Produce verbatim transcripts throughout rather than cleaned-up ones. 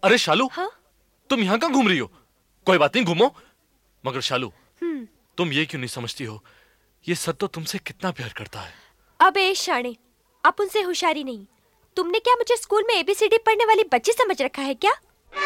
अरे शालू, हाँ? तुम यहाँ कहाँ घूम रही हो? कोई बात नहीं, घूमो। मगर शालू, तुम ये क्यों नहीं समझती हो, ये सत तो तुमसे कितना प्यार करता है। अबे शाणे, आप उनसे होशियारी नहीं। तुमने क्या मुझे स्कूल में एबीसीडी पढ़ने वाली बच्ची समझ रखा है क्या?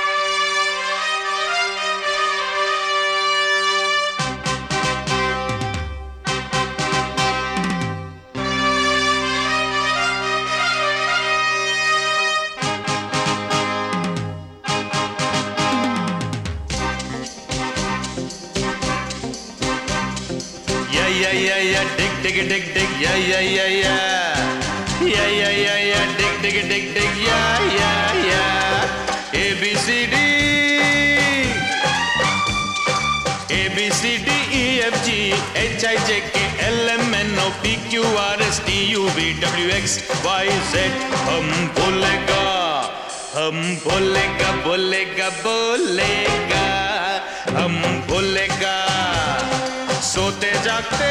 Yeah, yeah, yeah, dig, dig, dig, dig, yeah, yeah, yeah, yeah. Yeah, yeah, yeah, yeah, dig, dig, dig, dig, yeah, yeah, yeah. A, B, C, D. A, B, C, D, E, F, G, H, I, J, K, L, M, N, O, P, Q, R, S, T, U, V, W, X, Y, Z. हम बोलेगा, हम बोलेगा, बोलेगा, बोलेगा, हम बोलेगा। सोते जागते,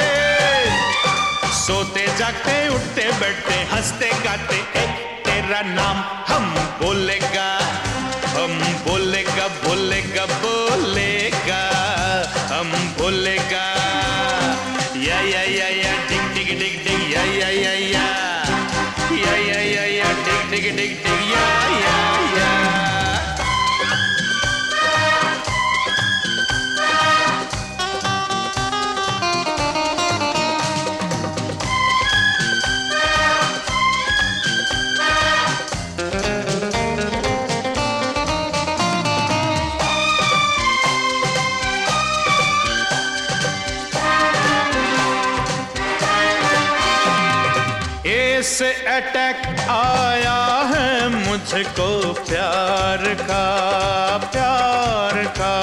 सोते जागते, उठते बैठते, हंसते गाते, एक तेरा नाम हम बोलेगा, हम बोलेगा, बोलेगा, बोलेगा, हम बोलेगा। या या या या डिग डिग डिग डिग या या या या या या या या डिग डिग डिग डिग या या या। से अटैक आया है मुझको प्यार का, प्यार का।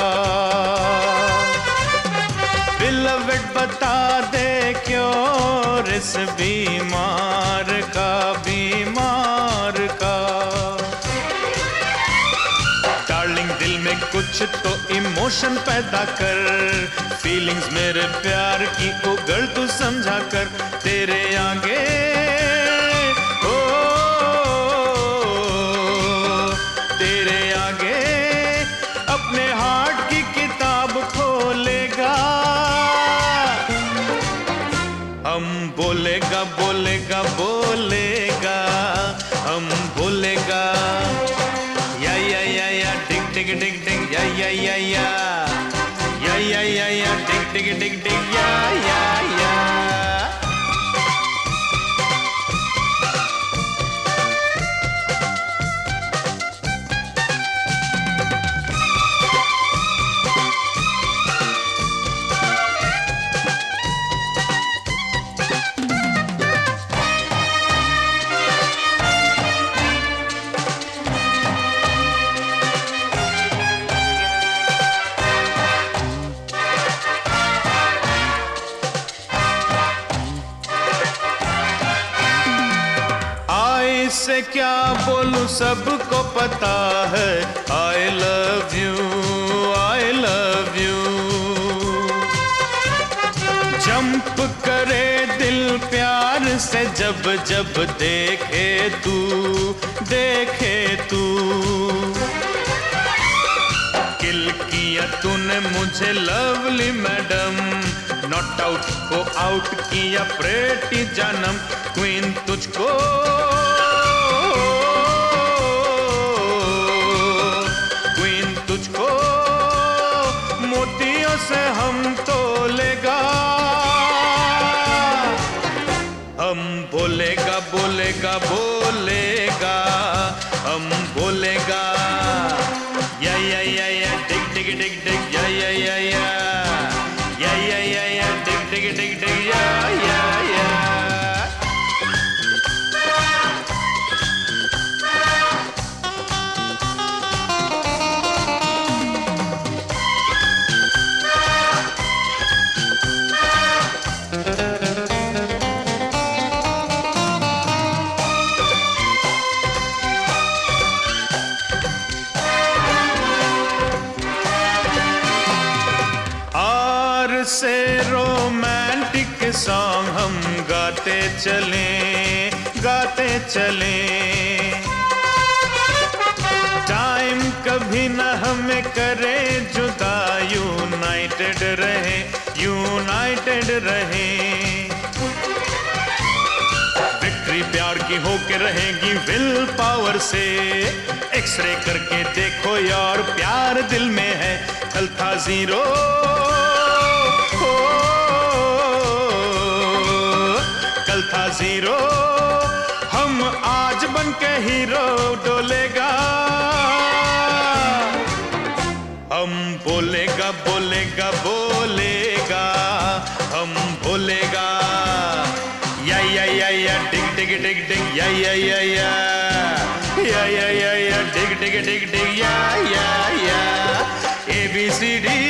बिलवड बता दे क्यों इस बीमार का, बीमार का। डार्लिंग दिल में कुछ तो इमोशन पैदा कर, फीलिंग्स मेरे प्यार की उगल तू समझा कर। तेरे आगे बोलेगा, बोलेगा, बोलेगा, हम बोलेगा। या या या या डिग डिग डिग डिग या या या या या या या या डिग डिग डिग डिग या या या। से क्या बोलूं सबको पता है, I love you, I love you। Jump करे दिल प्यार से जब जब देखे तू, देखे तू। किल किया तूने मुझे लवली मैडम, नॉट आउट को आउट किया प्रेटी जानम। क्वीन तुझको मोतियों से हम तोलेगा, हम बोलेगा, बोलेगा, बोलेगा, हम बोलेगा। या या या या डिग डिग डिग डिग या या या या या या या या डिग डिग डिग डिग या या या। से रोमांटिक सॉन्ग हम गाते चलें, गाते चलें। टाइम कभी न हमें करे जुदा, यूनाइटेड रहे, यूनाइटेड रहे। विक्ट्री प्यार की होके रहेगी विल पावर से, एक्सरे करके देखो यार प्यार दिल में है। कल था जीरो, ओ, कल था जीरो, हम आज बन के हीरो डोलेगा। हम बोलेगा बोलेगा बोलेगा, हम बोलेगा। या या या या डिग डिग डिग डिग, या या या या या या या या डिग डिग डिग डिग, या या या। A B C D,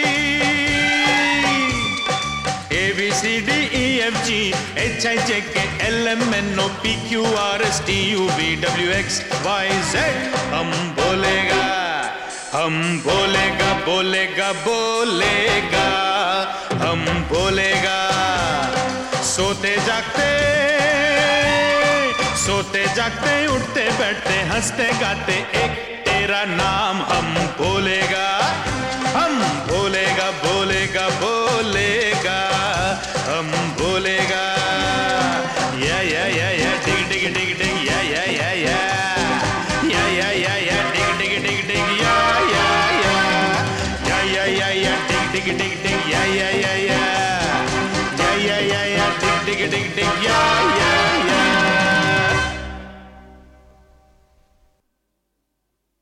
A B C D E F G H I J K L M N O P Q R S T U V W X Y Z. हम बोलेगा, हम बोलेगा बोलेगा बोलेगा, हम बोलेगा। सोते जागते, सोते जागते, उठते बैठते, हंसते गाते, एक तेरा नाम हम बोलेगा। हम बोलेगा बोलेगा बोलेगा, हम बोलेगा। या या या या डिग डिग डिग डिग, या या या या या या या या डिग डिग डिग डिग, या या या या या या या डिग डिग डिग डिग, या या या या या या या या डिग डिग डिग डिग, या या या।